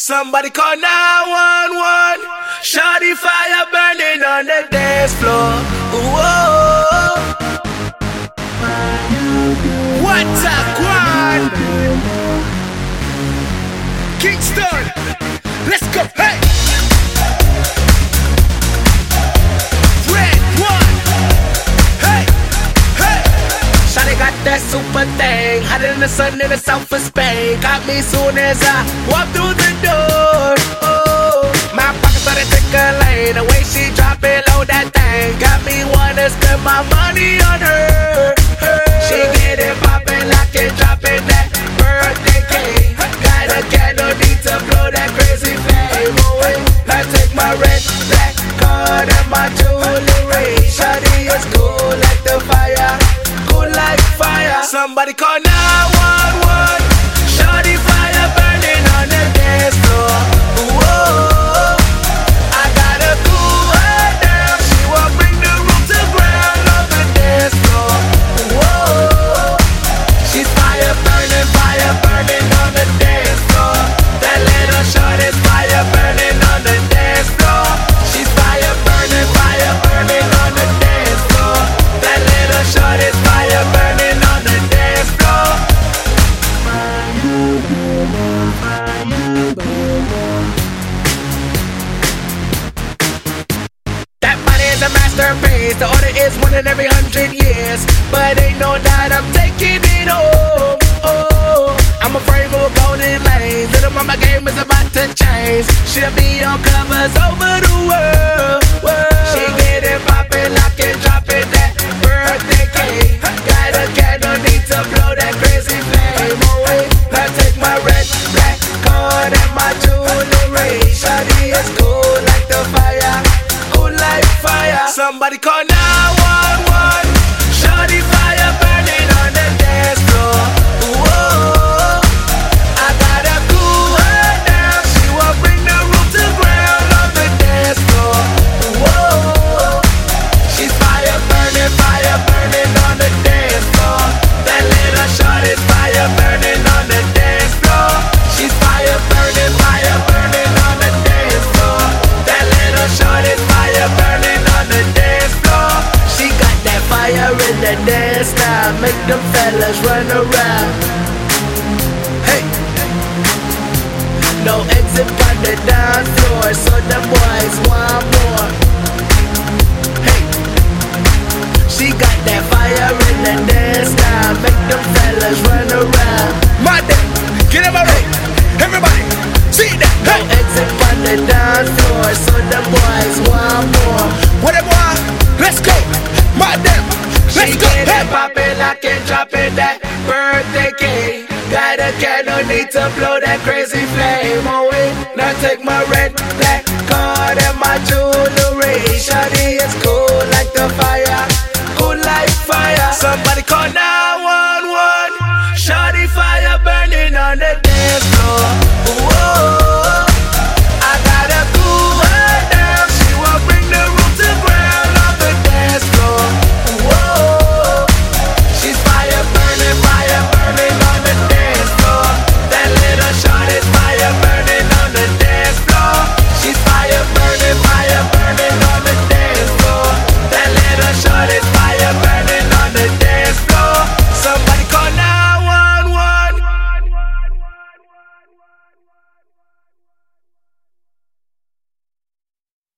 Somebody call 911. Shawty fire burning on the dance floor. Whoa. What's up, Quan? Kingston, let's go, hey. Red one, hey, hey. Shawty got that super thing, hotter than the sun in the south of Spain. Got me soon as I walk through the door. Oh, my pocket started tickling, the way she drop it low, that thing got me wanna spend my money on her. She get it poppin', lock it, droppin' that birthday cake. Got a candle, need to blow that crazy flame away. I take my red, black card and my jewelry. Shawty is cool like the fire, cool like fire. Somebody call 911. Shawty fire burning on the dance floor. Whoa, I gotta cool her down. She won't bring the room to ground on the dance floor. Whoa, she's fire burning on the dance floor. That little short is fire burning on the dance floor. She's fire burning on the dance floor. That little short is fire burning on the dance floor. That body is a masterpiece. The order is one in every 100 years. But ain't no doubt I'm taking it home. Oh, I'm afraid of golden lanes. Little mama game is about to change. She'll be on covers over the world. She get it poppin', lock it, drop it, that birthday cake. Got a candle, need to blow that crazy flame away. I take my red, black card and my jewelry. Shawty is cool like the fire, cool like fire. Somebody call 911. Shawty fire burning on the dance floor. Whoa, I gotta cool her down. She won't bring the room to ground on the dance floor. Whoa, she's fire burning on the dance floor. That little short is fire burning on the dance floor. She's fire burning on the dance floor. That little short is fire burning on the dance floor. She got that fire in the dance style, make them fellas run around. Hey, no exit on the dance floor, so the boys want more. Hey, she got that fire in the dance style, make them fellas run around. My day, get in my way, everybody, see that. Hey, no exit on the dance floor, so the boys want more. What it want? Let's go, my damn. Let's go. Get it poppin', lock it, drop it, that birthday cake. Got a candle, need to blow that crazy flame away. Now take my red, black card and my jewelry. Shawty is cool like the fire, cool like fire. Somebody call 911.